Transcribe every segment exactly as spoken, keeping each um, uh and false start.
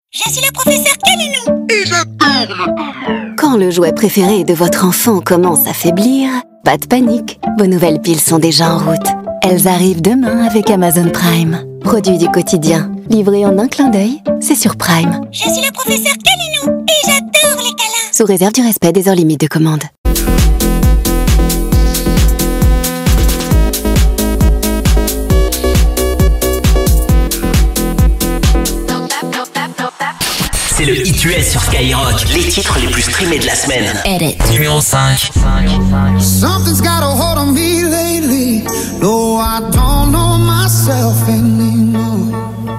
Je suis le professeur Kalilou. Et je... Quand le jouet préféré de votre enfant commence à faiblir, pas de panique, vos nouvelles piles sont déjà en route. Elles arrivent demain avec Amazon Prime. Produit du quotidien, livré en un clin d'œil, c'est sur Prime. Je suis le professeur Kalilou et j'adore les câlins. Sous réserve du respect des heures limites de commande. C'est le Hit U S sur Skyrock. Les titres les plus streamés de la semaine. Edit. Numéro cinq. Something's got a hold on me lately. No, I don't know myself anymore.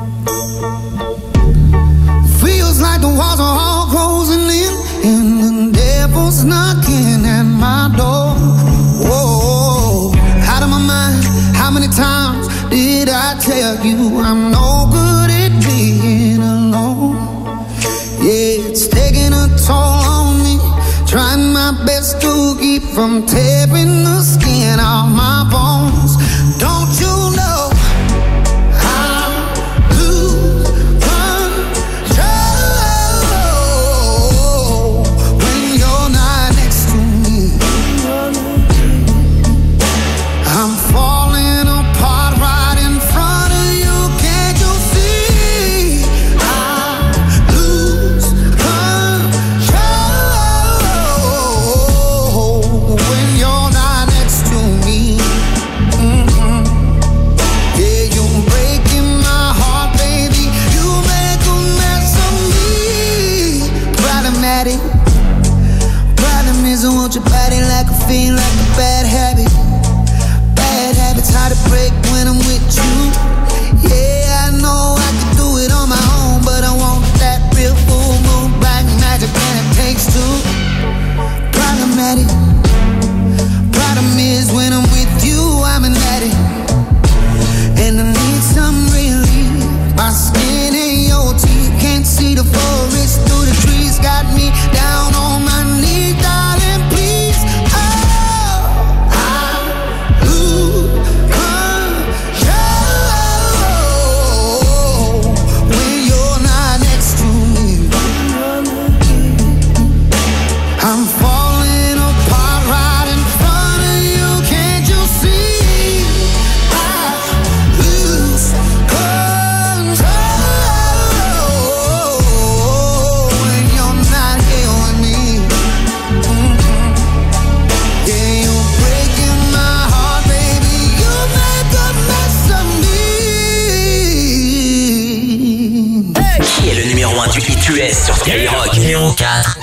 Feels like the walls are all closing in, and the devil's knocking at my door. Whoa, out of my mind. How many times did I tell you I'm no good at being alone? Yeah, it's taking a toll on me. Trying my best to keep from tearing the skin off my bones. Don't you know I lose control when you're not next to me? I'm falling apart right in front of you. Can't you see? I lose control when you're not next to me. Mm-mm. Yeah, you're breaking my heart, baby. You make a mess of me. Problematic. Problem is I want your body like a fiend, like a bad habit. Bad habits hard to break when I'm with you. Yeah, I know I can do it on my own, but I want that real full moon black magic, and it takes two. Problematic. Problem is when I'm with you, I'm an addict, and I need some relief. My skin and your teeth can't see the forest through the trees. Got me down on my knees, darling, please. Oh, I lose control when you're not next to me. I'm falling apart right in front of you. Can't you see? I lose control when you're not here with me. Mm-mm. Yeah, you're breaking my heart, baby. You make a mess of me. Qui est le numéro un du Hit U S sur Skyrock? Numéro quatre.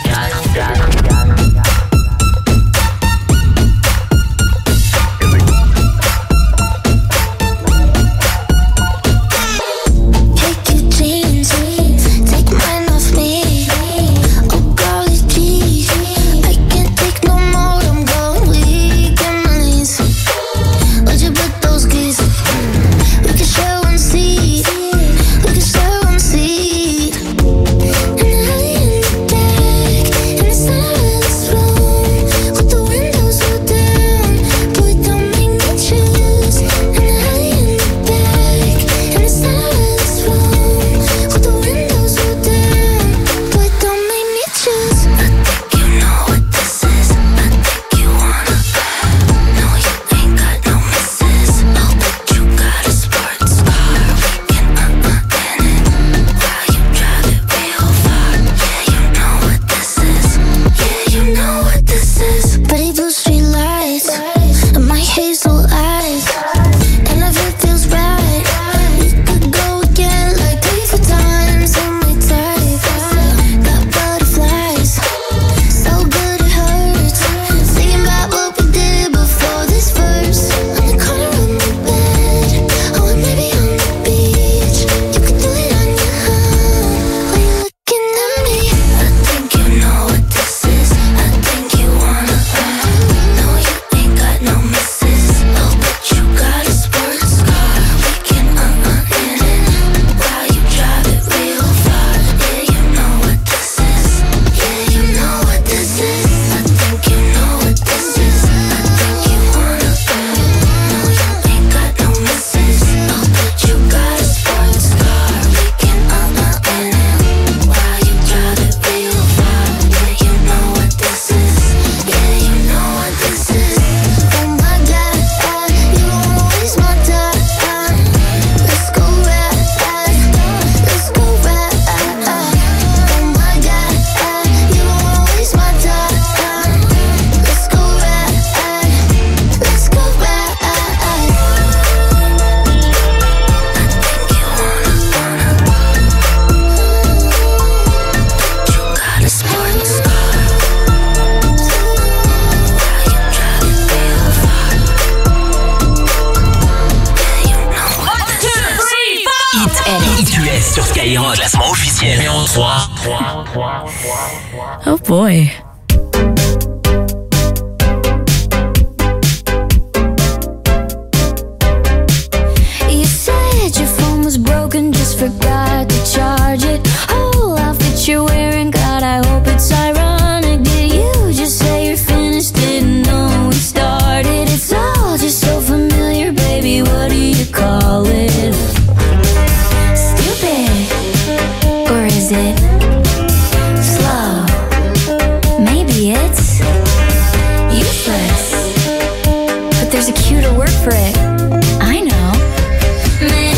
Take your jeans, take mine off me. Oh, golly gee, I can't take no more. I'm going weak in my knees. Would you put those keys? We can share one seat. We can share one seat. And early in the dark, in the sun. Skyrock, classement officiel numéro trois. Oh boy. You said your phone was broken, just forgot to charge it. Whole outfit you're wearing, God, I hope it's ironic. Did you just say you're finished? Didn't know we started. It's all just so familiar, baby. What do you call it? Stupid, or is it slow? Maybe it's useless, but there's a cuter word for it. I know. Man,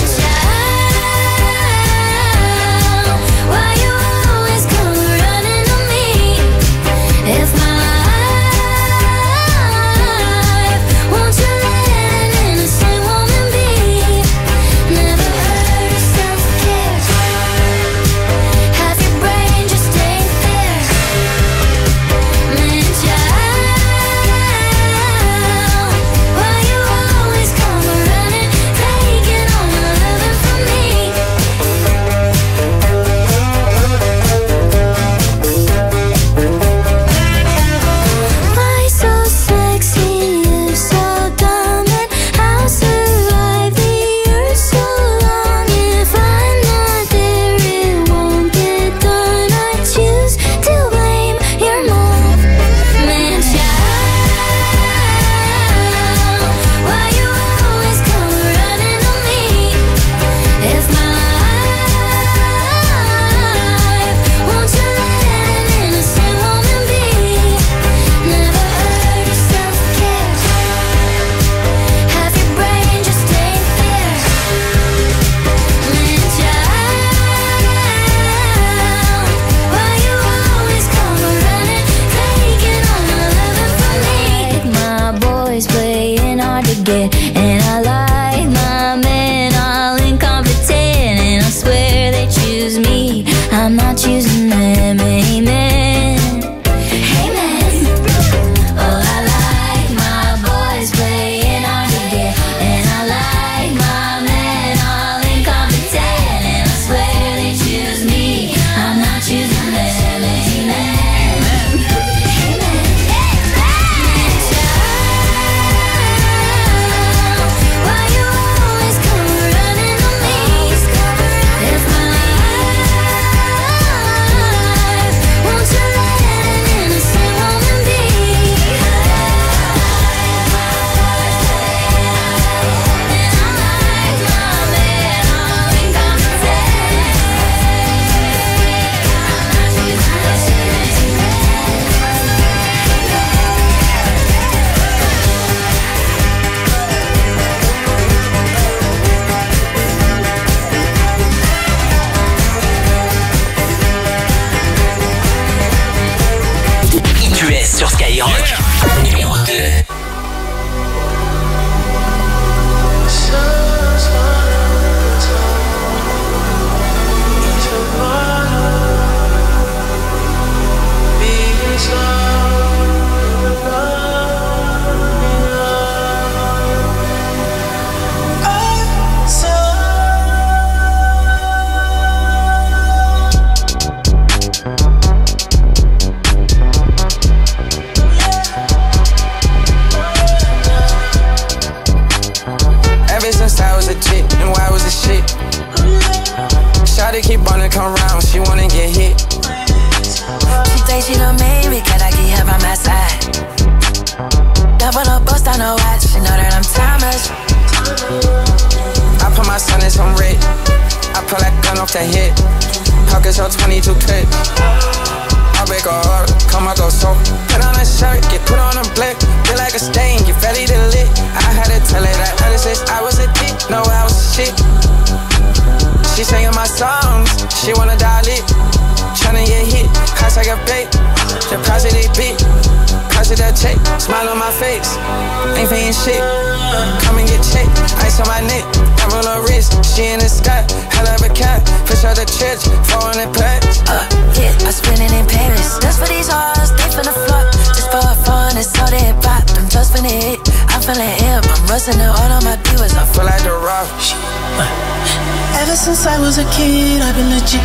child, why you always come running to me? If my life, won't you let an innocent woman be? Never heard of self-care. Half your brain just ain't there. Man, child, why you always come running, taking all your loving from me? Why so sexy, you so dumb, and how survive the earth so long? If I'm not there, it won't get done. I choose to blame your mom. Man, child, why you always come running to me? If my life, won't you let an innocent woman be? Never heard of self-care. Half your brain just ain't there. Man, child, why you always come running, taking all my loving from me? My boys playing hard to get, and I like my men all incompetent, and I swear they choose me, I'm not choosing them. Amen. Amen. Oh, I like my boys playing hard to get, and I like my men all incompetent, and I swear they choose me, I'm not choosing them. Amen. Amen. Child, why you always come running to me? If my life, won't you let an innocent woman be? And I like my man all incompetent. I T S sur Skyrock, numéro deux. Ever since I was a chick, and why was a shit? Shawty keep wanna come round, she wanna get hit. She thinks she done made me, cause I keep her by my side. Double up, bust on her watch, she know that I'm timeless. I put my son in some red, I pull that gun off the hip. Pockets on twenty-two clips. I break her heart, come I go so. Put on a shirt, get put on a blick. Feel like a stain, get ready to lit. I had to tell her that ever since I was a dick. No, I was shit. She singing my songs, she wanna dial it. Tryna get hit, cost like a bait. Deposit a bit, cost it a check. Smile on my face, ain't paying shit. Come and get checked, ice on my neck. I roll her wrist, she in the sky. Hell of a cat, push out the church, four hundred packs. Uh, yeah, I spend it in Paris. That's for these hoes, they finna fuck. Just for fun it's so that pop, I'm just finna hit. I'm feeling hip, I'm rusting the all on my divas. I feel like the rock. Ever since I was a kid, I've been legit.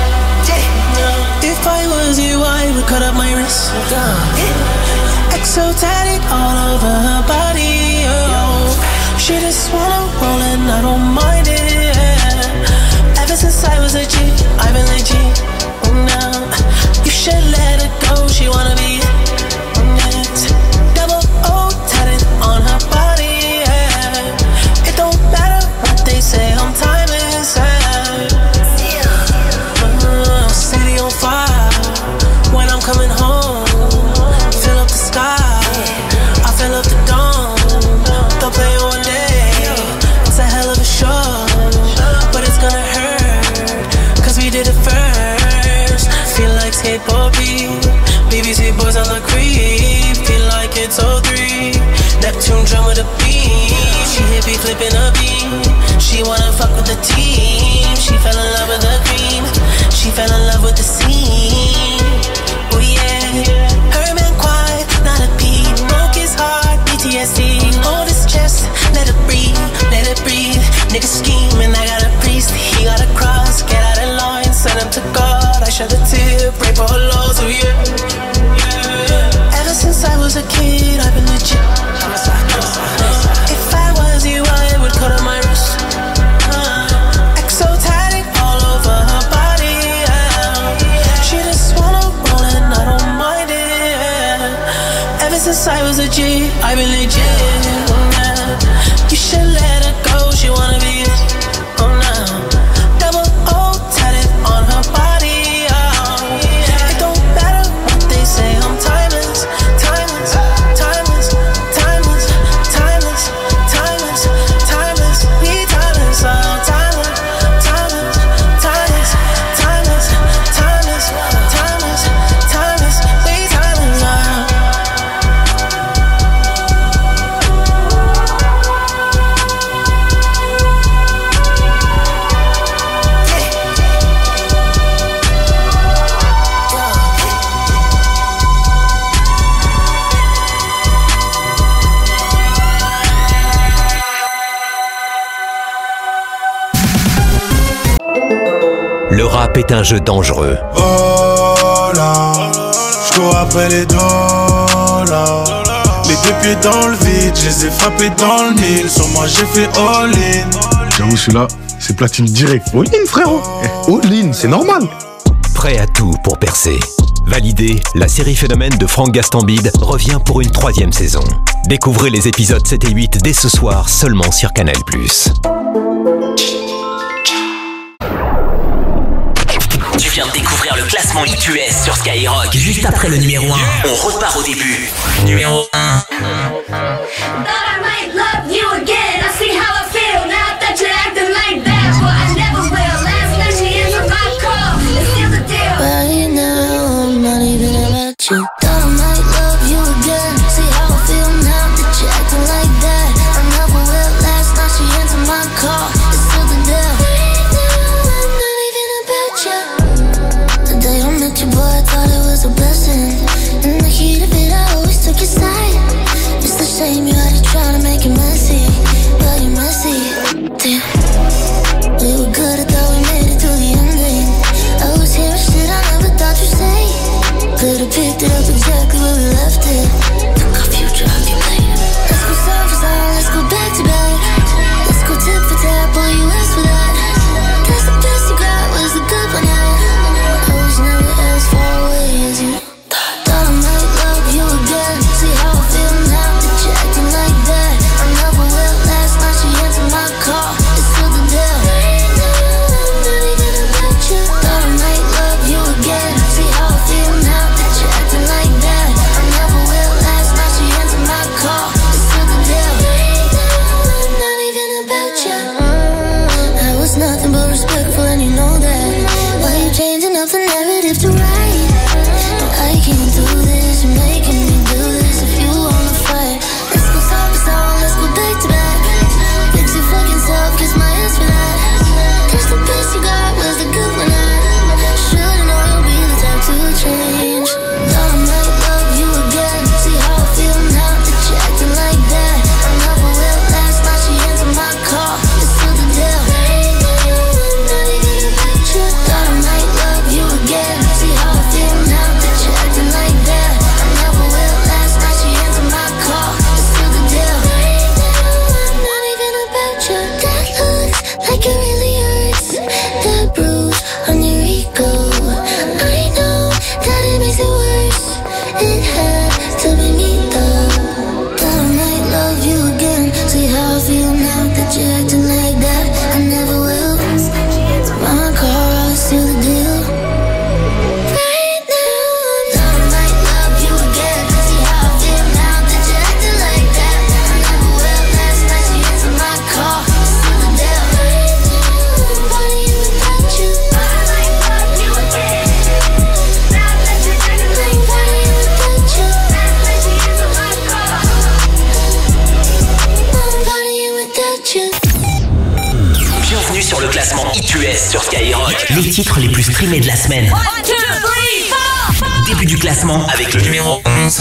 If I was you, I would cut up my wrist. Exotic all over her body. Oh, she just wanna roll and I don't mind it. Ever since I was a G, I've been legit. Oh, now you should let her go. She wanna be next. Double O tatted on her body. Yeah. It don't matter what they say. I'm timeless. Yeah. Uh, city on fire. When I'm coming home, fill up the sky. I fill up the dome. Don't play one day. It's a hell of a show, but it's gonna hurt, cause we did it first. Feel like skateboard beat, B B C boys on the creep. Feel like it's oh three, Neptune drum with a beat. She hit me flipping a beat. She wanna fuck with the team. She fell in love with the cream. She fell in love with the scene. Oh yeah, her man quiet, not a beat. Broke his heart, P T S D. Hold his chest, let it breathe, let it breathe. Nigga scheming, I got a priest. He got a cross, get out of line, send him to God. I shed a tear, pray for her loss, oh yeah, yeah. Ever since I was a kid, I've been legit. If I was you, I would cut on my wrist. uh, Exotic all over her body. Yeah. She just wanna roll and I don't mind it. Yeah. Ever since I was a G, I've been legit. Yeah. You should let her go, she wanna be it. Oh no, double O tatted on her body. Oh. It don't matter what they say, I'm timeless, timeless, timeless, timeless, timeless, timeless, timeless, we timeless, oh, timeless, timeless, timeless, timeless, timeless, timeless, timeless, we timeless, oh. Le rap est un jeu dangereux. Oh là, je cours après les dollars. Les deux pieds dans le vide, je les ai frappés dans le mille. Sur moi j'ai fait all-in. J'avoue celui-là, c'est platine direct. All-in frérot, all-in, c'est normal. Prêt à tout pour percer. Validé, la série Phénomène de Franck Gastambide revient pour une troisième saison. Découvrez les épisodes sept et huit dès ce soir seulement sur Canal plus. Tu viens de découvrir le classement I T U S sur Skyrock. Juste après le numéro un, on repart au début. Numéro un. Right now, I'm not even about you. Thought I might love you again. See how I feel now that you're acting like that. I never will last, now she answered my call. It's still the deal. Right now, I'm not even about you. The day I met you, boy, I thought it was a blessing. In the heat of it, I always took your side. It's the shame you had to try to make it messy, but you're messy. Damn, we were good, I thought we made it to the ending. I was hearing shit I never thought you'd say. Could've picked it up exactly where we left it. Took our future off your plate. Let's go surface on, let's go back to back. Let's go tip for tap, all you asked for that. Guess the best you got was the good one, yeah. I was never as far away as you thought. Thought I might love you again. See how I feel now that you're acting like that. I never will last, now she answered my call. It's still the deal. Right now, I'm not even about you. Thought I might love you again. See how I feel now that you're acting like that. I never will S sur Skyrock. Les titres les plus streamés de la semaine. One, two, three, four. Début du classement avec le numéro onze.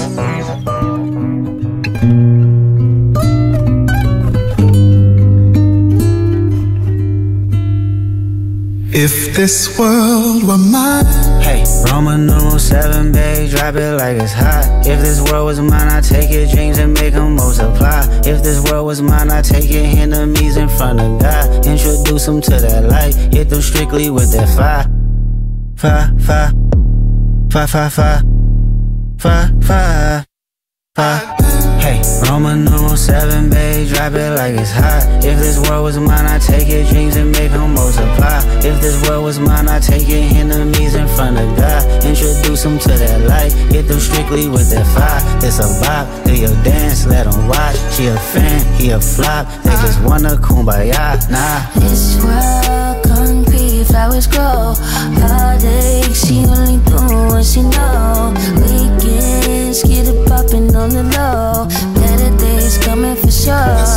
If this world were mine. Hey, Roman numeral seven, babe, drop it like it's hot. If this world was mine, I'd take your dreams and make them multiply. If this world was mine, I'd take your enemies in front of God. Introduce them to that light, hit them strictly with that fire. Fire, fire, fire, fire, fire, fire, fire, fire. Hey, Roman numeral seven, babe, drop it like it's hot. If this world was mine, I'd take your dreams and make them multiply. If this world was mine, I'd take your enemies in front of God. Introduce them to that light, hit them strictly with that fire. This a bop, they a dance, let them watch. She a fan, he a flop, they just wanna kumbaya, nah. This world concrete, flowers grow. Heartache, she only do what she know. Weekends, get it poppin' on the low. Better days coming for sure.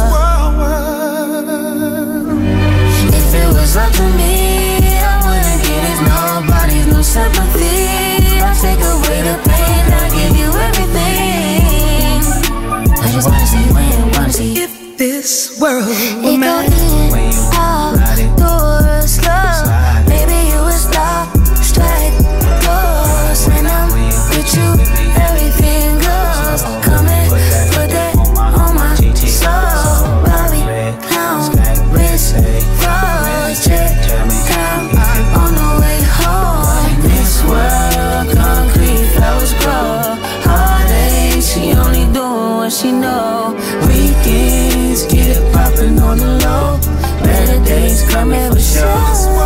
If it was up to me, I wouldn't give it nobody's no sympathy. I'll take away the pain, I'll give you everything. I just wanna see when, wanna see if this world were it mine. go in, out, door, slow. Maybe you would stop, strike, pose. When I'm with you, everything goes. Come and put that on my soul. Bobby, clown, wrist, froze, check down on the way home. This world, concrete, flowers grow. Heartache, she only doing what she know. Weekends, get it poppin' on the low. Better days coming for sure.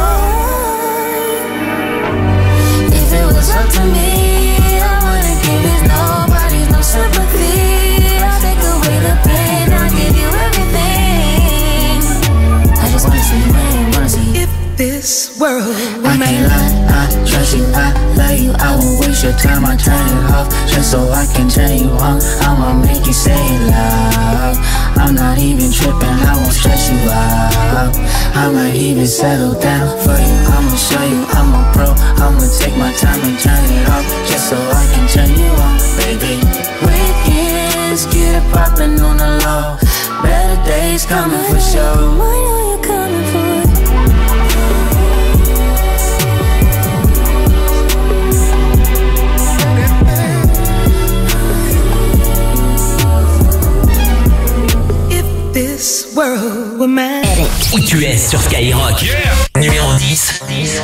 If it was up to me, I wouldn't give it nobody's no sympathy. I'll take away the pain, I'll give you everything. I just wanna see when, wanna see if this world were I can't lie, I trust you, I love you. I won't waste your time, I turn it off just so I can turn you on. I'ma make you say it loud. I'm not even tripping, I won't stress you out. I might even settle down for you. I'ma show you I'm a pro. I'ma take my time and turn it off just so I can turn you on, baby. Weekends, get it poppin' on the low. Better days coming for sure. What are you coming for? this world were mine. I T U S sur Skyrock. Yeah. Numéro dix.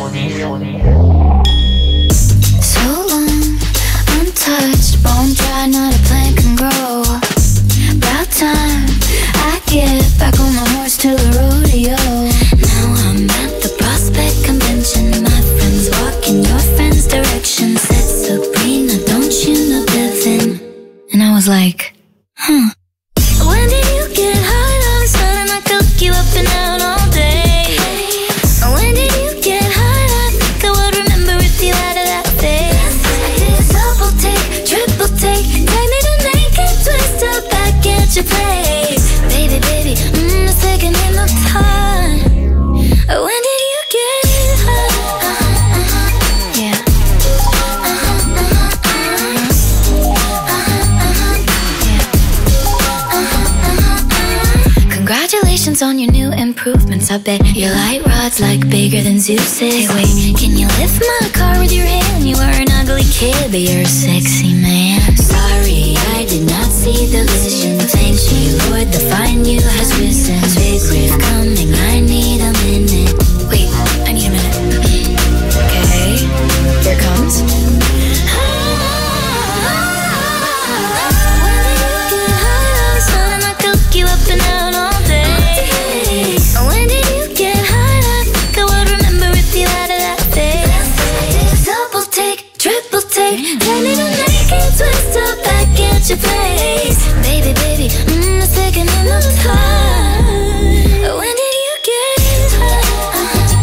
So long, untouched, bone dry, not a plant can grow. About time I get back on the horse to the rodeo. Now I'm at the Prospect Convention. My friends walk in your friend's direction. Said Sabrina, don't you know Devin? And I was like, huh. When did you get high all of a sudden? I cook you up and out all day. When did you get high? I think I would remember if you had a that face. I did a double take, triple take. Take me to naked, twist up back at your place. Baby, baby, mmm, it's taking in no time. When did you get high? Uh-huh, uh-huh, yeah. Uh-huh, uh-huh, uh-huh. Uh-huh, uh-huh, yeah. Uh-huh, uh-huh, uh-huh. Congratulations on your new improvements. I bet your light rod's like bigger than Zeus's. Hey, wait, can you lift my car with your hand? You are an ugly kid, but you're a sexy man. Sorry, I did not see the vision. Thank you, Lord, the fine you has risen. Big grief coming, I need a minute. Wait, I need a minute. Okay, here it comes. You up and out all day. When did you get high? I think I would remember if you had a that face. Double take, triple take. Take me to naked, twist up back at your place. Baby, baby, mmm, it's taking in no time. When did you get high?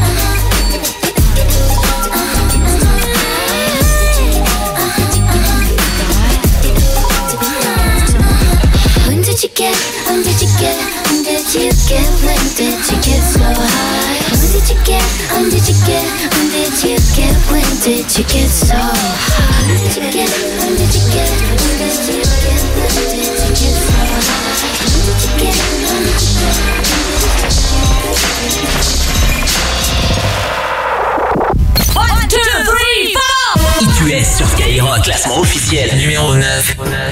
When did you get, when did you get, when did you get, when did you get so high? When did you get, When did you get, when did you get, when did you get so hot? When did you get, when did you get, when did you get, when did you get so hot? When did you get, when did you get, One, two, three, four! I T U S sur Skyrock, classement officiel numéro neuf.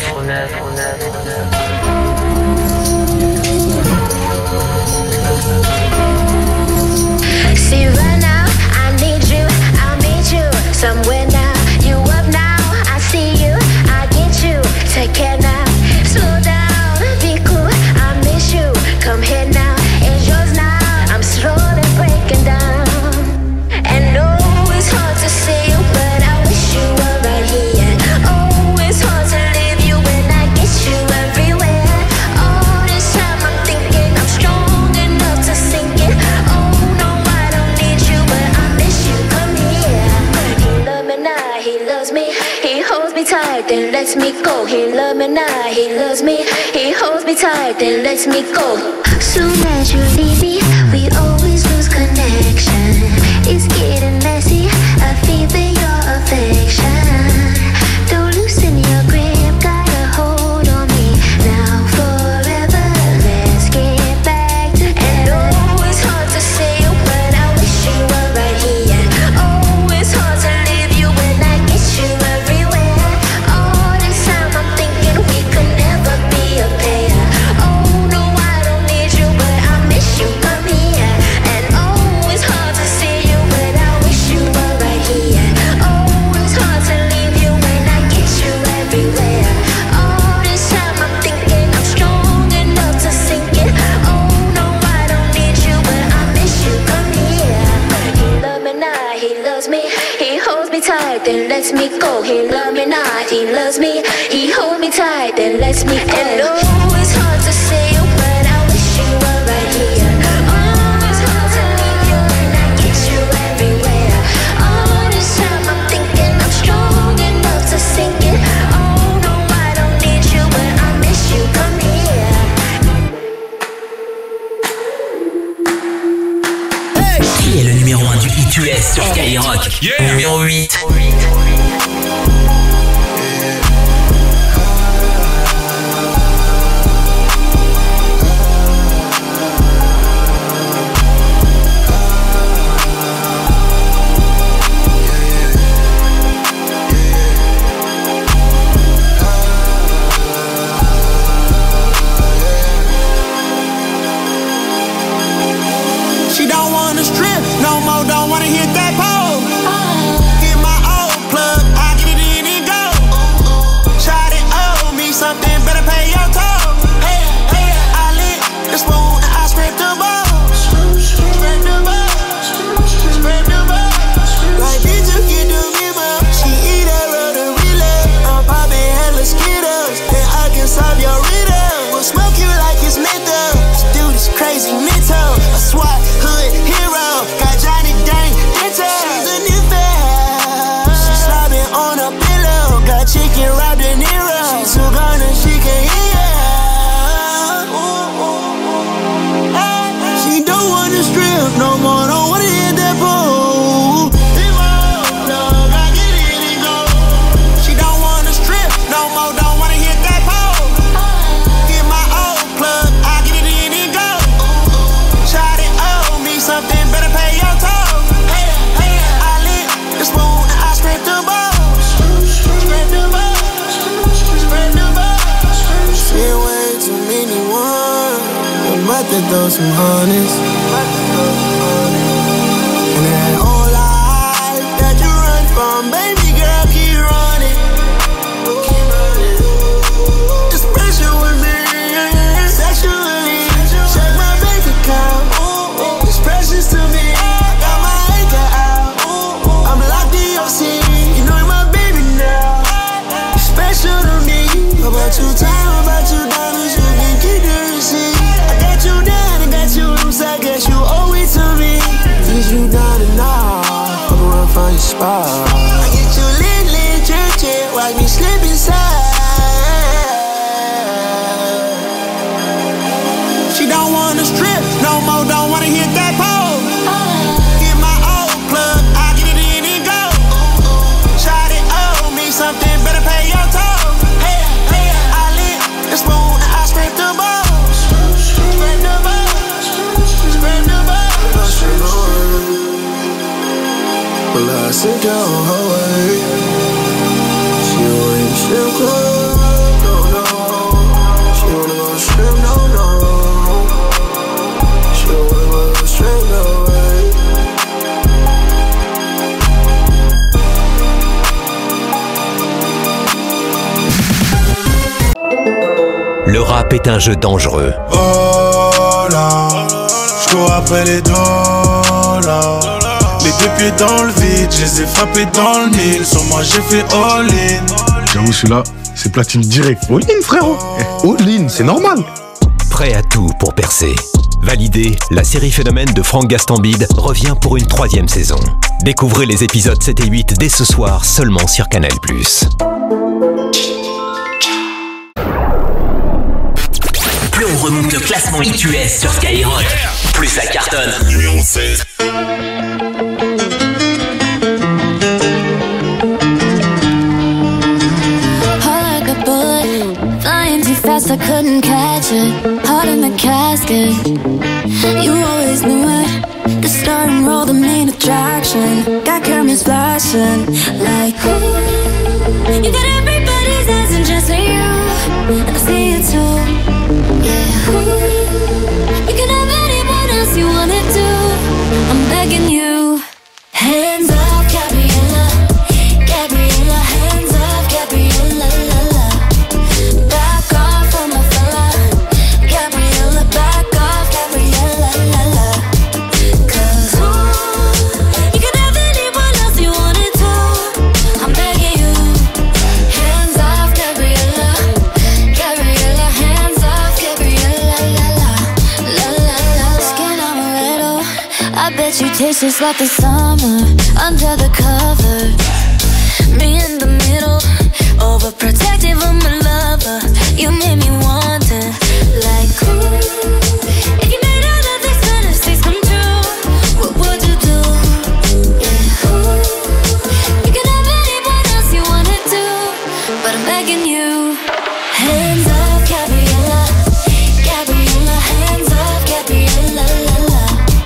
See right now, I need you, I'll meet you somewhere now. You up now, I see you, I get you. Take care now, slow down, be cool, I miss you. Come here now, it's yours now. I'm slowly breaking down. And no, it's hard to see you, but I wish you were right here. Oh, it's hard to leave you when I get you everywhere. All this time I'm thinking I'm strong enough to sink it. Oh no, I don't need you, but I miss you. Come here. He love me now, he loves me. He holds me tight, then lets me go. He love me now, he loves me. He holds me tight, then lets me go. Soon as you leave me, we always lose connection. It's getting messy, I feel your affection. Don't loosen your grip, got a hold on me now forever. Let's get back together. And oh, it's hard to say you, but I wish you were right here. Oh, it's hard to leave you when I get you everywhere. All this time I'm thinking we could never be a pair. Oh no, I don't need you, but I miss you. Come here. And oh, it's hard to see you, but I wish you were right here. Oh, it's hard to leave you when I get you everywhere. All this time I'm thinking I'm strong enough to sink it. Oh no, I don't need you, but I miss you. Come here. He love me now, he loves me. He holds me tight, then lets me go. He love me now, he loves me. He holds me tight, then lets me go. And oh, it's hard to say you, but I wish you were right here. Oh, it's hard to leave you when I get you everywhere. All this time I'm thinking I'm strong enough to sink it. Oh no, I don't need you, but I miss you. Come here. Qui est le numéro un du I T U S sur Skyrock? Numéro huit. She don't wanna strip no more, don't wanna hit that pole. Get my old plug, I get it in and go. Try to owe me something, better pay your toll. Hey, hey, I lit the spoon and I scraped the bowl. Scrape the bowl, scrape the bowl. Like bitch, you get the memo. She eat that rudder relay. I'm popping hella Skittles, and I can solve your riddle. We'll smoke you like it's menthol. This dude is crazy mental. A SWAT hood hero, got Johnny Dang Dental. She's a new fan. She's slobbing on a pillow, got chicken wrapped in Nero. She's too gone and she can hear. She don't wanna strip no more, don't wanna hit that pole. She don't wanna strip no more, don't wanna hit that pole. Get my old plug, I get it in and go. Try to owe me something, better pay your toll. Hey, hey, I lit the spoon and I scraped the bowl. Scrape the bowl, scrape the bowl. Shit way too many ones, I'm about to throw some honeys. And that whole life that you run from, baby girl, keep running. It's pressure with me, sexually. Check my bank account, it's precious to me. I got my anchor out, I'm locked in your seat. You know you're my baby now, you're special to me. About you time, about you diamonds, you can keep the receipt. I got you down, I got you loose, I guess you owe it to me. Tease you down and off, I'm run from your spot. I get you lit, lit, jerk it, watch me slip inside. She don't wanna strip no more, don't wanna hit that pole. Get my Le rap est un jeu dangereux. Oh là, je cours après les dollars. Les deux pieds dans le vide, je les ai frappés dans le mille. Sur moi j'ai fait all-in. J'avoue, celui-là, c'est platine direct. All-in, frérot. All-in, c'est normal. Prêt à tout pour percer. Validé, la série Phénomène de Franck Gastambide revient pour une troisième saison. Découvrez les épisodes sept et huit dès ce soir seulement sur Canal plus. Plus on remonte le classement I Q S sur Skyrock, plus ça cartonne. Numéro sept. Fast, I couldn't catch it. Heart in the casket. You always knew it. The star and roll, the main attraction. Got cameras flashing like ooh. You got everybody's eyes and just for you. And I see it too. Yeah. Ooh. You can have anyone else you wanna do. I'm begging you. Hands off, Gabriella. Gabriella, hands off, Gabriella. La, la. You taste just like the summer under the cover. Me in the middle, overprotective of my lover. You made me wonder, like ooh, if you made all of these fantasies come true, what would you do? Yeah, ooh, you can have anyone else you wanna do, but I'm begging you. Hands off, Gabriella, Gabriella, hands off, Gabriella, la la.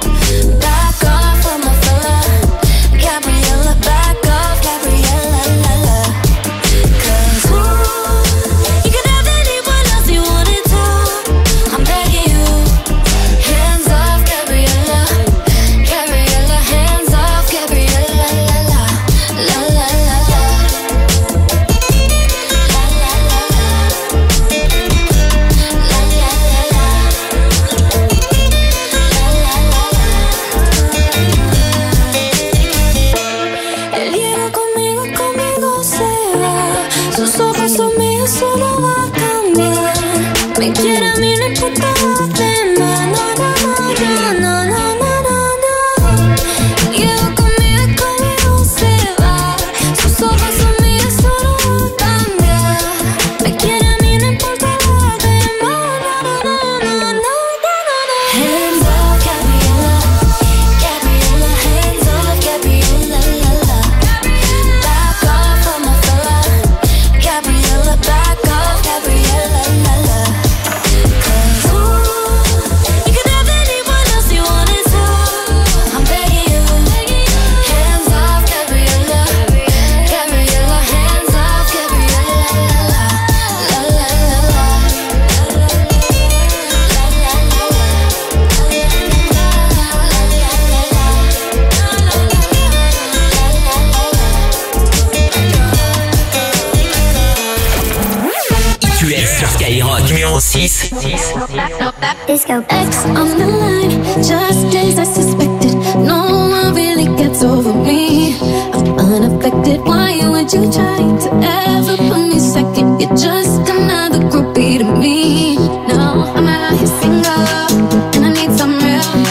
Disco X on the line, just as I suspected. No one really gets over me. I'm unaffected. Why would you try to ever put me second? You're just another groupie to me. No, I'm out here single, and I need some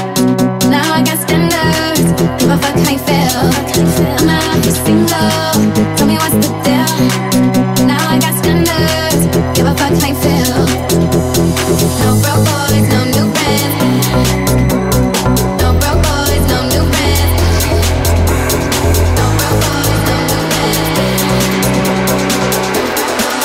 real. Now I got standards. Give a fuck how you feel. I'm out here single. Tell me what's the deal. Now I got standards. Give a fuck how you feel. No broke boys, no new friends. No broke boys, no new friends. No broke boys, no new friends.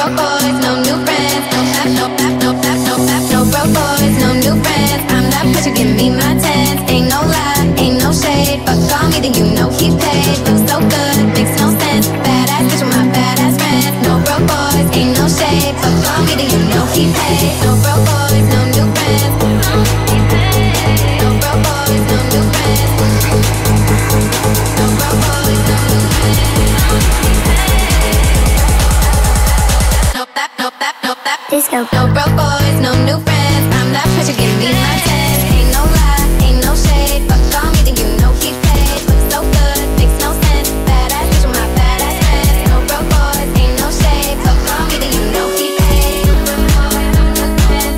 broke boys, no new friends. No pap, no pap, no pap, no pap, no broke boys, no new friends. I'm that bitch, you give me my tens. Ain't no lie, ain't no shade. Fuck on me, then you know he paid. Looks so good, makes no sense. Badass bitch with my badass friends. No broke boys, ain't no shade. Fuck on me, then you know he paid. No broke boys, no new friends. No broke boys, no new friends. No broke boys, no new friends. No pap, no pap, no pap. Disco. No broke boys, no new friends. I'm that bitch, you give me my tens. Ain't no lie, ain't no shade. Fuck on me, then you know he paid. Looks so good, makes no sense. Badass bitch with my badass friends. No broke boys, ain't no shade. Fuck on me, then you know he paid. No broke boys, no new friends.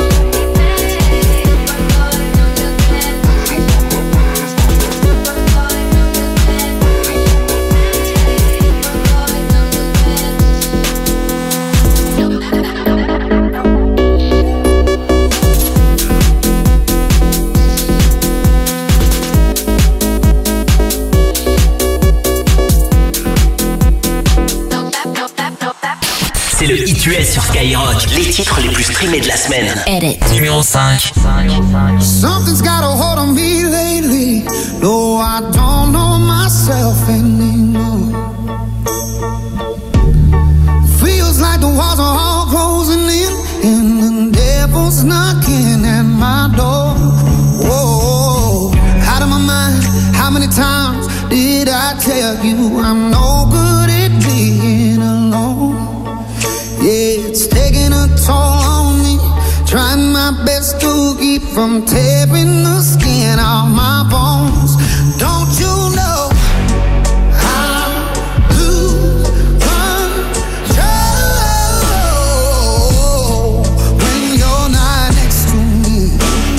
C'est le Hit U S sur Skyrock. Les titres les plus streamés de la semaine. Edit. Numéro cinq. Something's got a hold on me lately. No, I don't know myself anymore. Feels like the walls are all closing in, and the devil's knocking at my door. Whoa, out of my mind. How many times did I tell you I'm no good at being alone? Yeah, it's taking a toll on me. Trying my best to keep from tearing the skin off my bones. Don't you know I lose control when you're not next to me?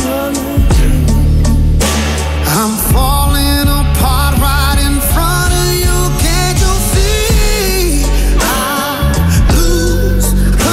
I'm falling apart right in front of you. Can't you see? I lose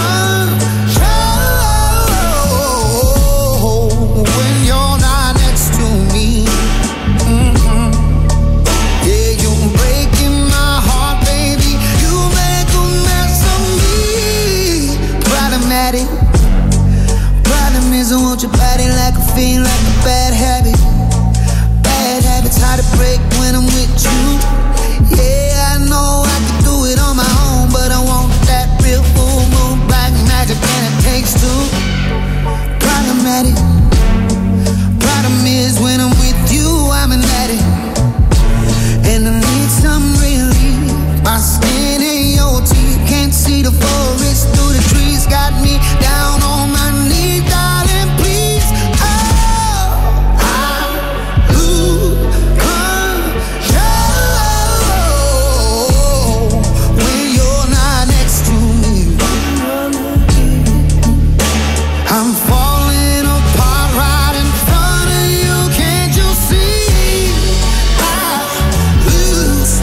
control when you're not next to me. Mm-hmm. Yeah, you're breaking my heart, baby. You make a mess of me. Problematic. Problem is I want your body like a fiend, like a bad habit. Bad habits hard to break when I'm with you. Yeah, I know I can do it on my own, but I want that real full moon black magic, and it takes two. Problematic. Problem is when I'm with you, I'm an addict, and I need some relief. My skin in your teeth, can't see the forest through the trees. Got me down on my knees, darling, please. Oh, I lose control when you're not next to me. I'm falling apart right in front of you. Can't you see? I lose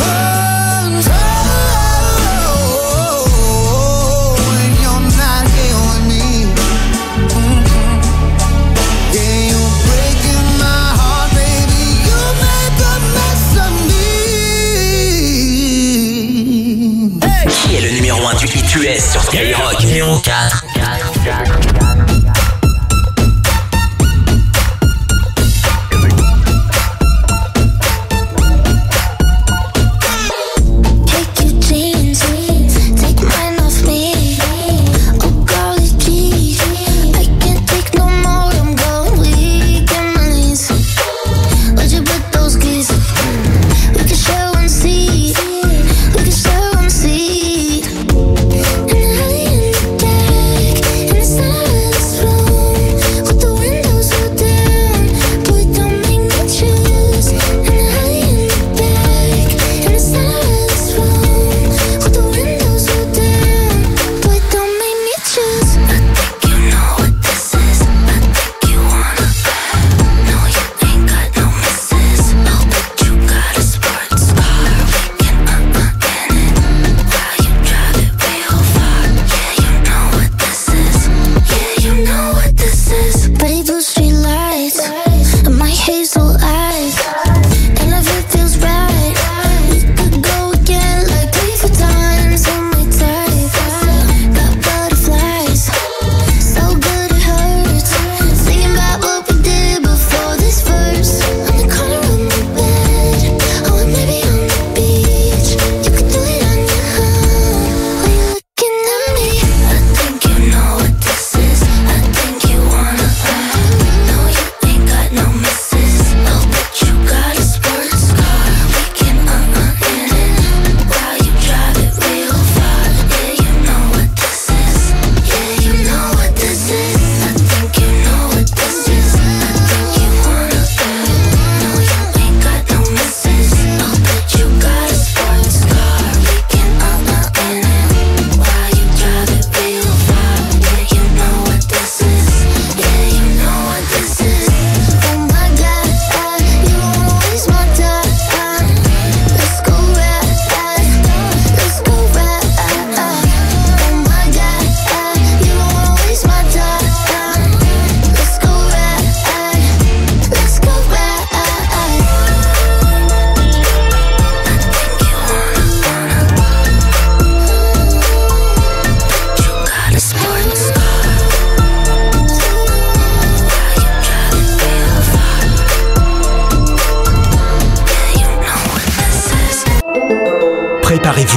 control when you're not here with me. Mm-hmm. Yeah, you're breaking my heart, baby. You make a mess of me. Qui est le numéro un du Hit U S sur Skyrock? Numéro quatre. Take your jeans, take your mind off me. Oh, golly gee, I can't take no more. I'm going weak in my knees. Where'd you put those keys? We can share one seat. We can share one seat. And the alley in the dark, and the sun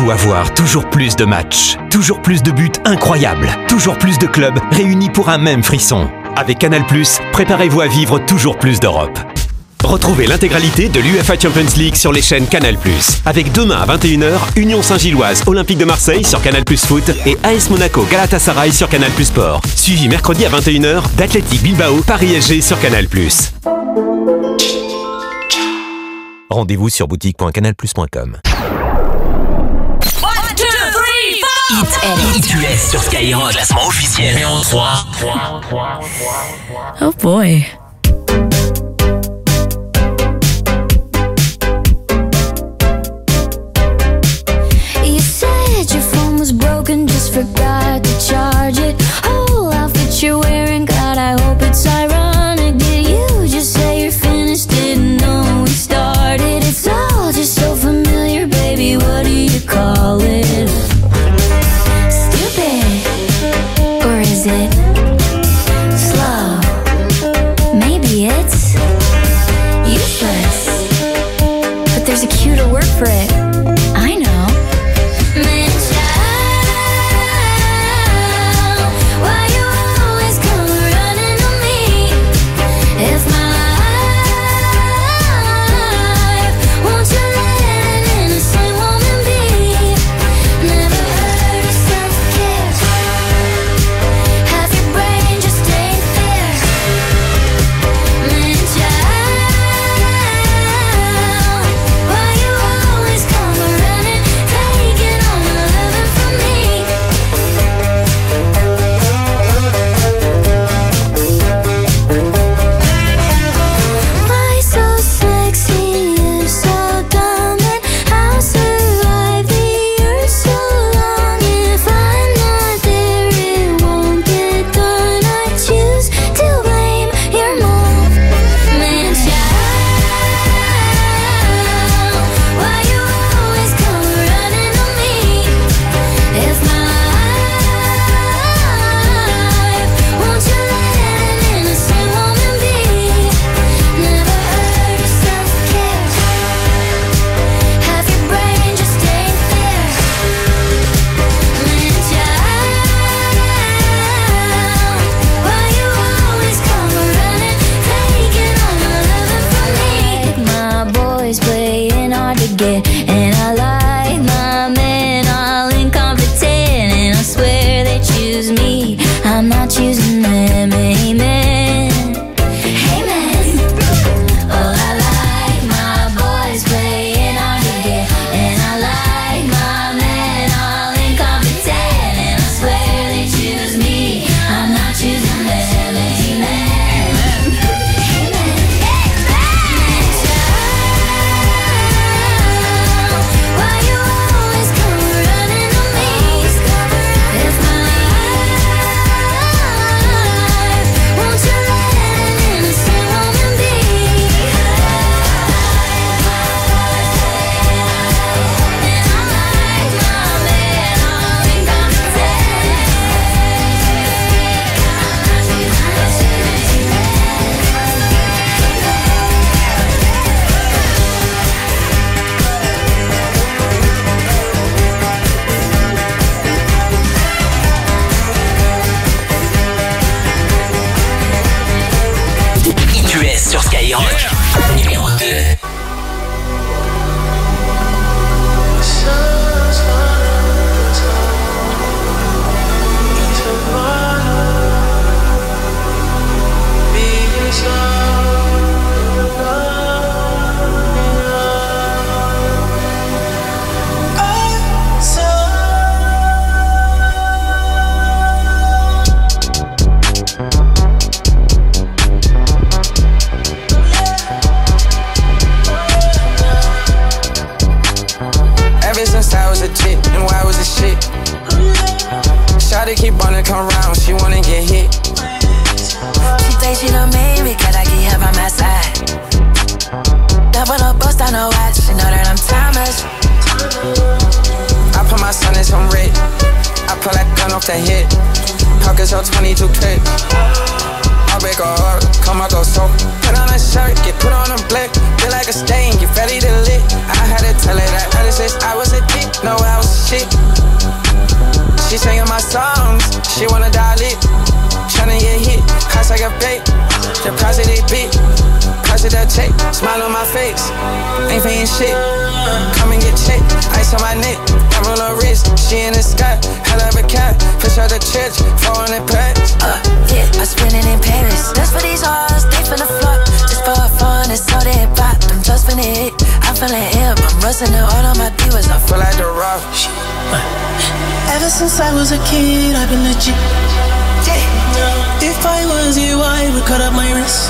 tout avoir, toujours plus de matchs, toujours plus de buts incroyables, toujours plus de clubs réunis pour un même frisson. Avec Canal plus, préparez-vous à vivre toujours plus d'Europe. Retrouvez l'intégralité de l'U E F A Champions League sur les chaînes Canal plus, avec demain à vingt et une heures, Union Saint-Gilloise Olympique de Marseille sur Canal plus Foot et A S Monaco Galatasaray sur Canal plus Sport. Suivi mercredi à vingt et une heures d'Athletic Bilbao Paris S G sur Canal plus. Rendez-vous sur boutique point canal plus point com. Hit U S sur Skyrock, classement officiel. Numéro trois. Oh boy. You said your phone was broken, just forgot to charge it. Whole outfit you're wearing, God, I hope it's ironic. Did you just say you're finished? Didn't know we started. It's all just so familiar, baby. What do you call it? Stupid, or is it slow? Maybe it's useless, but there's a cuter word for it. I know. Man, child, why you always come running to me? If my life, won't you let an innocent woman be? Never heard of self-care. Half your brain just ain't there. Man, child, why you always come running, taking all my loving from me? Why so sexy, you're so dumb, and I'll survive the earth so long. If I'm not there, it won't get done. I choose to blame your mom. Man, child, why you always come running to me? If my life, won't you let an innocent woman be? Never heard of self-care. Half your brain just ain't there. Man, child, why you always come running, taking all my loving from me? My boys playing hard to get, and I like my men all incompetent, and I swear they choose me, I'm not choosing them. Amen. Amen. Oh, I like my boys playing hard to get, and I like my men all incompetent, and I swear they choose me, I'm not choosing them. Amen. Amen. Why you always come running to me? If my life, won't you let an innocent woman be? And I like my man all incompetent. Hit U S sur Skyrock. Numéro deux. Ever since I was a chick, and why was a shit? Shawty keep wanna come round, she wanna get hit. She think she done made me, cause I keep her by my side. Double up, bust on her watch, she know that I'm timeless. I put my son in some red, I pull that gun off the hit. Pockets on twenty-two clip. I break her heart, come I go so. Put on a shirt, get put on a black. Feel like a stain, get ready to lit. I had to tell her that other since I was a dick. No, I was shit. She singing my songs, she wanna dial it. Tryna get hit, cost like a bait. The price of they beat, price of that check. Smile on my face, ain't paying shit. Come and get checked, ice on my neck. I'm on her wrist, she in the sky. Hell of a cat, push out the church, four hundred packs. Uh, yeah, I spend it in Paris. That's for these hoes, they finna fuck. Just for fun, it's all they pop. I'm just finna hit, I'm feeling hip. I'm rusting it all on my divas, I feel like the rock. Ever since I was a kid, I've been legit. If I was you, I would cut up my wrist.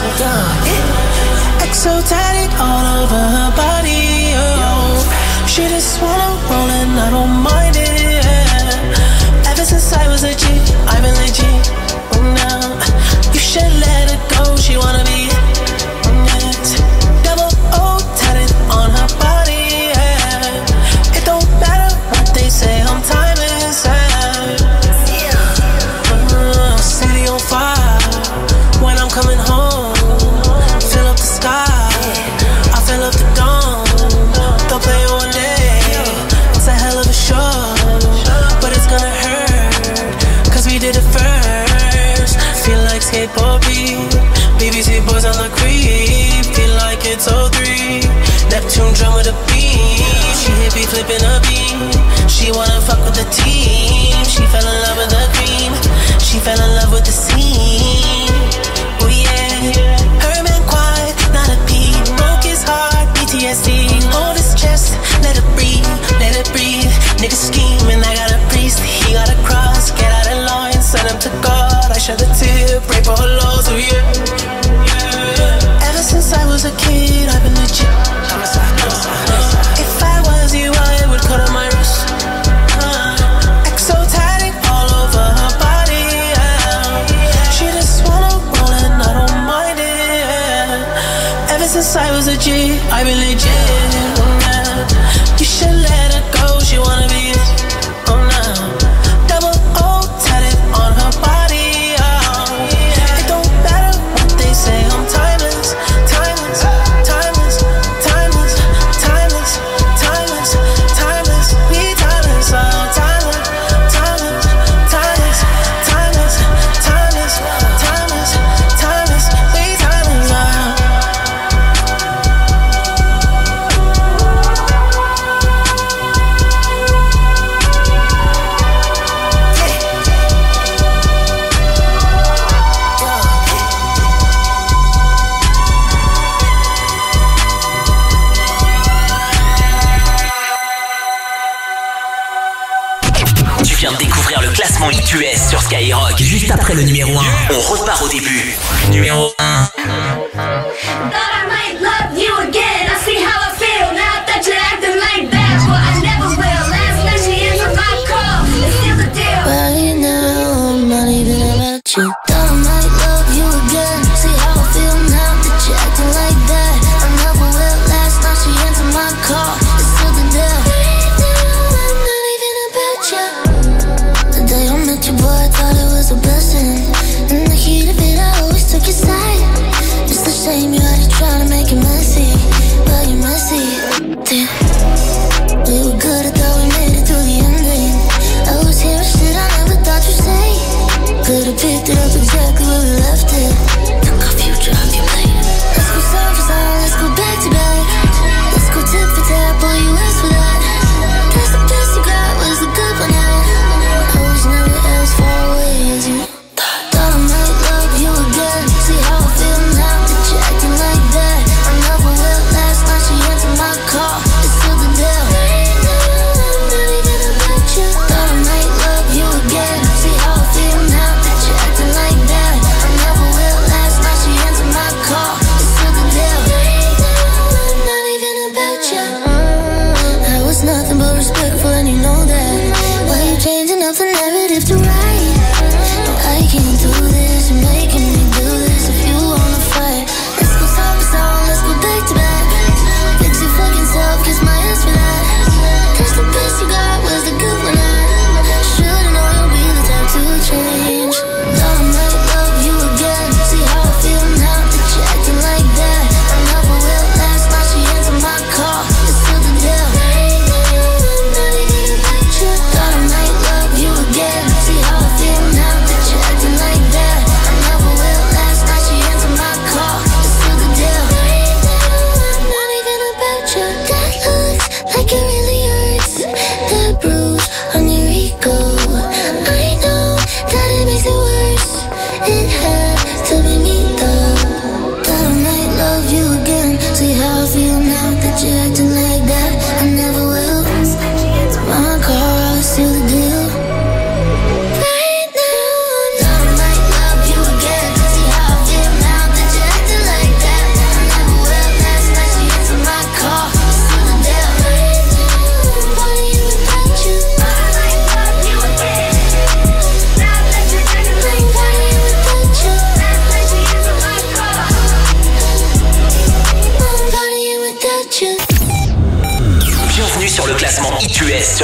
Exotic all over her body. Oh, she just wanna roll and I don't mind it. Ever since I was a G, I've been legit. Oh, now you should let her go. She wanna be it. Double O tatted on her body. Yeah. It don't matter what they say, I'm timeless. Yeah. Uh, city on fire when I'm coming home. Fill up the sky, I fill up the dome. They'll play one day, it's a hell of a show, but it's gonna hurt, cause we did it first. Feel like skateboard beat, B B C boys on the creep. Feel like it's oh three, Neptune drum with a beat. She hit me flipping a beat, she wanna fuck with the team. She fell in love with the cream, she fell in love with the scene. Oh yeah, her man quiet, not a peep. Broke his heart, P T S D. Hold his chest, let it breathe, let it breathe. Nigga scheming, I got a priest, he got a cross. Get out of line, send him to God. I shed a tear, pray for her lows, oh yeah. Ever since I was a kid, I've been legit. If I was you, I would cut on my wrist. Exotic all over her body. She just wanna roll and I don't mind it. Ever since I was a G, I've been legit. You should let her go, she wanna be it. Oh no, double O tatted on her body. It don't matter what they say, I'm timeless, timeless, timeless, timeless, timeless, timeless, timeless. We timeless, oh timeless, timeless, timeless, timeless, timeless, timeless, timeless. We timeless, oh. Tu viens de découvrir le classement I Q S sur Skyrock. Juste après le numéro un, on repart au début. Numéro un. Thought I might love you again. I see how I feel now that you're acting like that. But I never will. Last night she answered my call. It's still the deal. Right now, I'm not even about you. Thought I might love you again. See how I feel now that you're acting like that. I never will. Last night she answered my call. It's still the deal. Right now, I'm not even about you. The day I met you, boy, I thought it was a blessing. In the heat of it, I always took your side. It's the shame you had to try to make it messy, but you're messy. Damn, we were good, I thought we made it through the ending. I was hearing shit I never thought you'd say. Could've picked it up exactly where we left it. Took our future off your plate. Let's go side for side, let's go back to back. Let's go tip for tap, boy, you asked for that. Guess the best you got was a good one, yeah. I was never as far away as you. Thought I might love you again. See how I feel now that you're acting like that. I never will. Last night she answered my call. It's still the deal. Right now, I'm not even about you. Thought I might love you again. See how I feel now that you're acting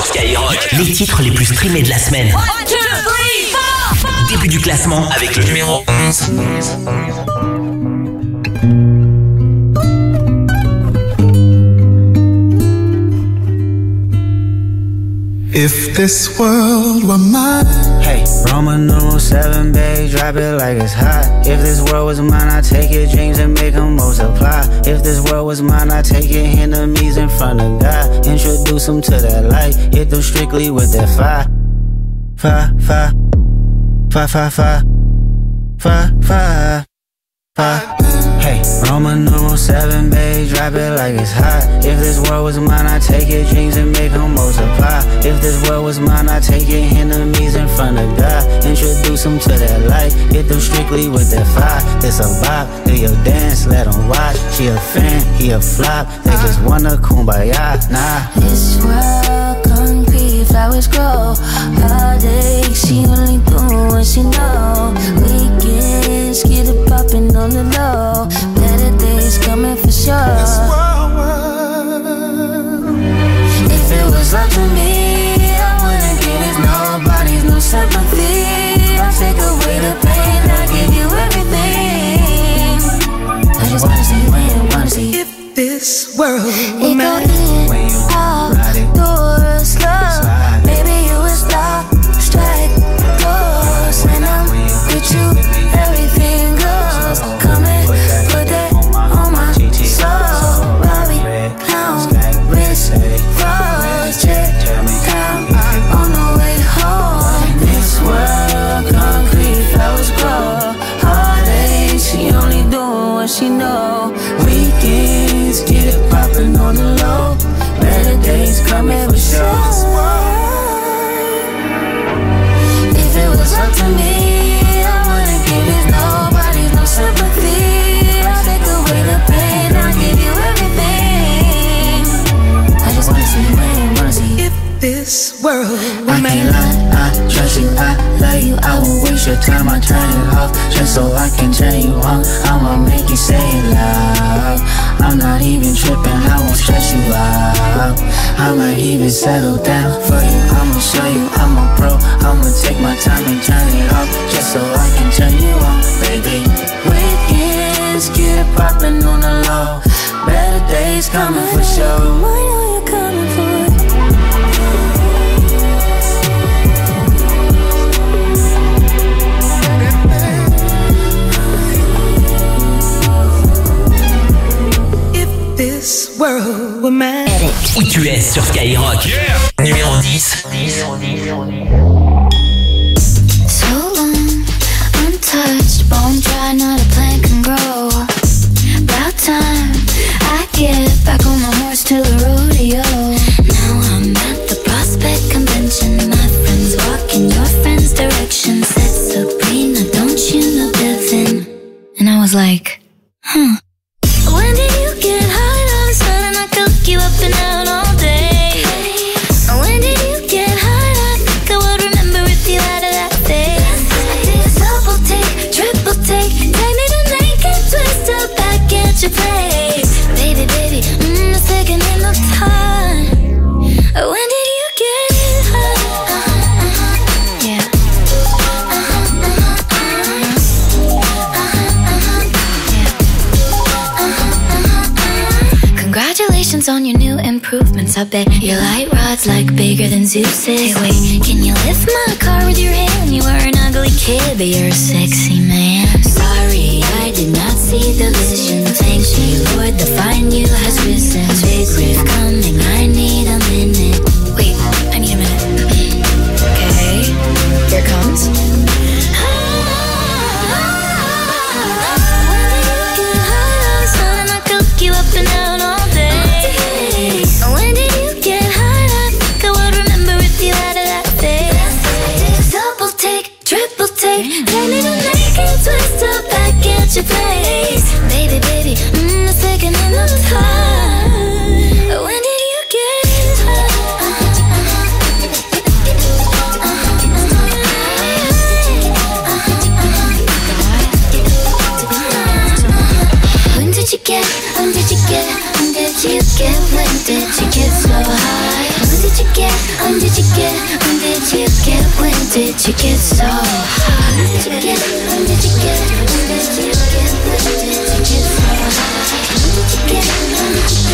sur Skyrock. Les titres les plus streamés de la semaine. One, two, three, four, four. Début du classement avec le numéro onze. If this world were mine. Hey, Roman numeral seven, babe, drop it like it's hot. If this world was mine, I'd take your dreams and make them multiply. If this world was mine, I'd take your enemies in front of God. Introduce them to that light, hit them strictly with that fire. Fire, fire, fire, fire, fire, fire, fire, fire. Hey, Roman numeral seven, babe, drop it like it's hot. If this world was mine, I'd take your dreams and make them multiply. If this world was mine, I'd take your enemies in front of God. Introduce them to that light, hit them strictly with that fire. It's a vibe, do your dance, let them watch. She a fan, he a flop, they just wanna kumbaya, nah. This world concrete, flowers grow. Heartache, she only do what she know. Weekends, get it poppin' on the low. Better days coming for sure. If it was up to me, I wouldn't give it nobody's no sympathy. I'll take away the pain, I'll give you everything. I just wanna see when, wanna see if this world were mine. When you ride it, doors slow, baby you was lock, strike, close, and I'm with you, everything goes. Come and put that on my soul. Robbie, clown, wrist, froze, check, down, on the way home. This world, concrete, flowers grow. Heartache, she only doing what she know. Weekends, get it poppin' on the low. Better days coming for sure. If it was up to me, I wouldn't give it nobody's no sympathy. I'll take away the pain, I'll give you everything. I just wanna see you win, wanna see if this world were I mine. can't lie, I trust you, I love you. I won't waste your time, I turn it off just so I can turn you on. I'ma make you say it loud. I'm not even tripping, I won't stress you out. I might even settle down for you. I'ma show you I'm a pro. I'ma take my time and turn it off just so I can turn you on, baby. Weekends, get it poppin' on the low. Better days coming for sure. I know you're coming for it. This world were mine. Où tu es sur Skyrock. Yeah. Numéro dix. So long, untouched, bone dry, not a plant can grow. About time I get back on my horse to the rodeo. Now I'm at the Prospect Convention. My friends walk in your friend's direction. Said Sabrina, don't you know Devin? And I was like, huh. When did you get high all of a sudden? I cook you up and out all day. When did you get high? I think I would remember if you had it that day. I did a double take, triple take. Take me to naked, twist up back at your place. Baby, baby, mm, it's taking enough time. When did you get high? Uh-huh, uh-huh, yeah. Uh-huh, uh-huh, uh-huh. Uh-huh, uh-huh, yeah. Congratulations on your new improvements. I bet your light rod's like bigger than Zeus's. Hey, wait, can you lift my car with your hand? You were an ugly kid, but you're a sexy man. Sorry, I did not see the vision. Thank you, Lord, the fine you has risen. Big riff coming, I need a minute. Wait, I need a minute. Okay, here it comes. You up and out all day. When did you get high? I think I would remember if you had it that day. Double take, triple take. Take me to naked, twist up back at your place. Baby, baby, mm, it's taking enough time. When did you get high? When did you get? When did you get? When did you get? When did you get so high? When did you get? When did you get so high? When did you get, when did you get, when did you get, when did you get so high? When did you get, when did you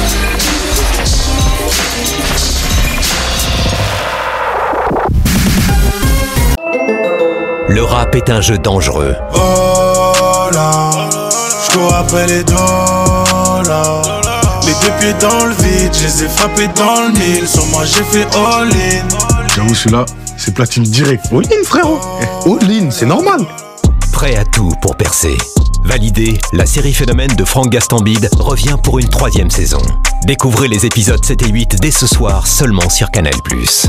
get? Le rap est un jeu dangereux. Oh là, je cours après les dollars. Les deux pieds dans le vide, je les ai frappés dans le mille. Sur moi j'ai fait all-in. J'avoue, celui-là, c'est platine direct. All-in, frérot. All-in, c'est normal. Prêt à tout pour percer. Validé, la série Phénomène de Franck Gastambide revient pour une troisième saison. Découvrez les épisodes sept et huit dès ce soir seulement sur Canal plus.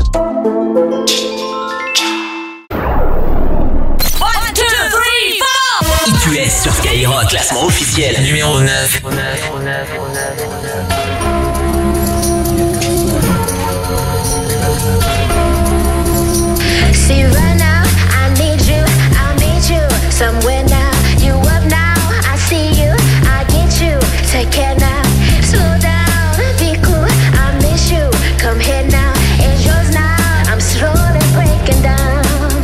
I Q S sur Skyrock, classement officiel numéro neuf. See right now, I need you, I need you somewhere now. You up now, I see you, I get you. Take care now, slow down, be cool. I miss you, come here now, it's yours now. I'm slowly breaking down,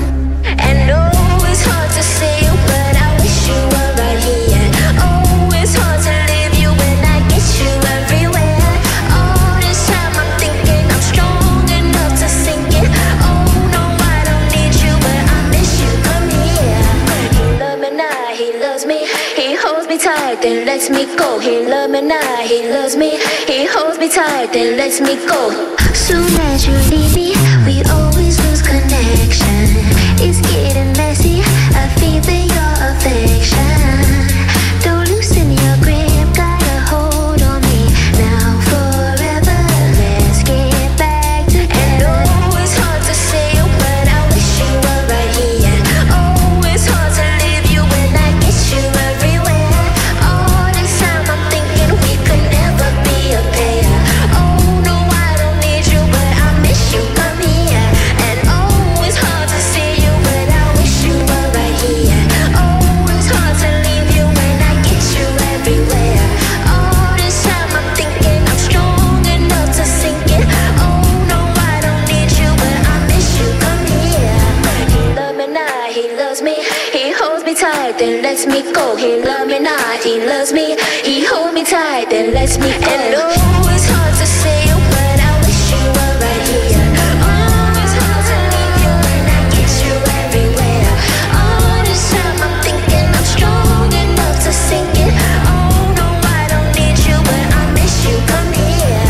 and no, it's hard to see you, but I wish you were right here. Oh, it's hard to leave you when I get you everywhere. All this time I'm thinking I'm strong enough to sink it. Oh no, I don't need you, but I miss you. Come here. He love me now, he loves me. He holds me tight, then lets me go. He love me now, he loves me. He holds me tight, then lets me go. Soon as you leave me, we always lose connection. It's getting messy, I feel your affection. Don't loosen your grip, got a hold on me now forever. Let's get back together. And oh, it's hard to say you, but I wish you were right here. Oh, it's hard to leave you when I get you everywhere. All this time I'm thinking we could never be a pair. Oh no, I don't need you, but I miss you. Come here. And oh, it's hard to see you, but I wish you were right here. Oh, it's hard to leave you when I get you everywhere. All this time I'm thinking I'm strong enough to sink it. Oh no, I don't need you, but I miss you. Come here. He love me now, he loves me. He holds me tight, then lets me go. He love me now, he loves me. He holds me tight, then lets me go. And oh, it's hard to say you, but I wish you were right here. Oh, it's hard to leave you when I get you everywhere. All this time I'm thinking I'm strong enough to sink it. Oh no, I don't need you, but I miss you. Come here.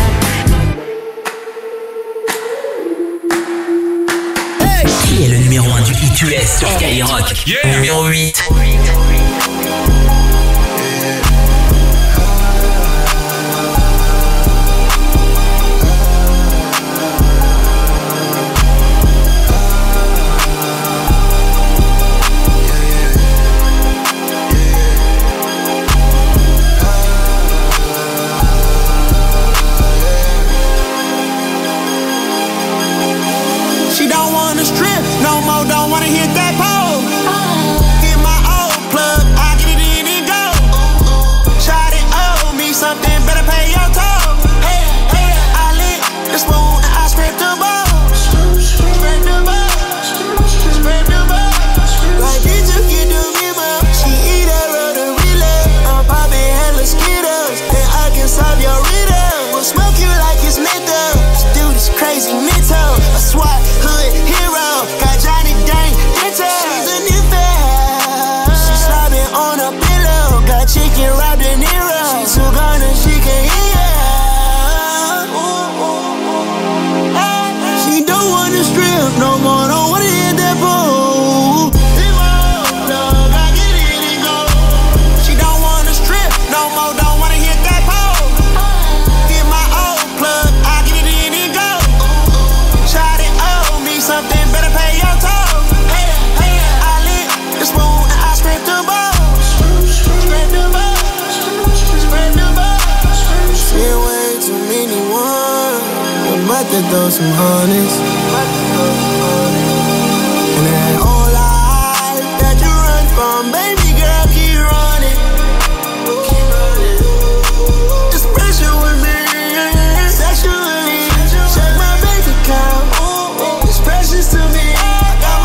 Qui est le numéro un du I Q S sur Skyrock? Numéro huit. She don't wanna strip no more, don't wanna hit that pole. Get my old plug, I get it in and go. Shawty owe me something, better pay your toll. Hey, hey, I lit the spoon and I scraped the bowl. Scrape the bowl, scrape the bowl. Like did you get the memo? She eat that roll the relay. I'm popping hella Skittles, and I can solve your riddle. We'll smoke you like it's menthol. This dude is crazy mental. A SWAT hood hero, got Johnny Dang Dental. She's a new fan. She slobbing on a pillow, got chicken wrapped in Nero. She too gone and she can hear. She don't wanna strip no more, don't wanna hit that pool. She don't wanna strip no more, don't wanna hit that pole. Get my old plug, I get it in and go. Shawty owe me something, better pay your toll. Hey, hey, I lit the spoon and I scraped the bowl. Scrape the bowl, scrape the bowl. Seen way too many ones, I'm about to throw some honest.